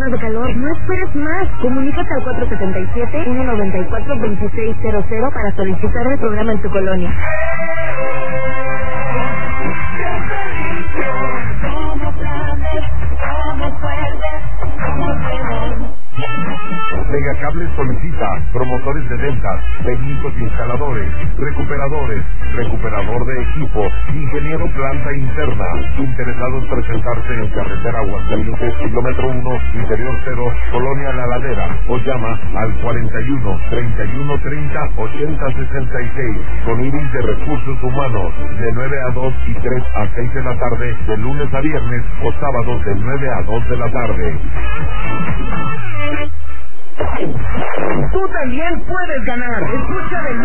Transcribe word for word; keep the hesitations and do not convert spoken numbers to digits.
olas de calor. No esperes más. Comunícate al cuatro siete siete, uno nueve cuatro, dos seis cero cero para solicitar el programa en tu colonia. Megacables solicita promotores de ventas, técnicos instaladores, recuperadores, recuperador de equipo, ingeniero planta interna. Interesados presentarse en carretera Aguascalientes, kilómetro uno, interior cero, Colonia La Ladera, o llama al cuarenta y uno, treinta y uno, treinta, ochenta, sesenta y seis, con Iris de Recursos Humanos, de nueve a dos y tres a seis de la tarde, de lunes a viernes, o sábados de nueve a dos de la tarde. Tú también puedes ganar. Escucha de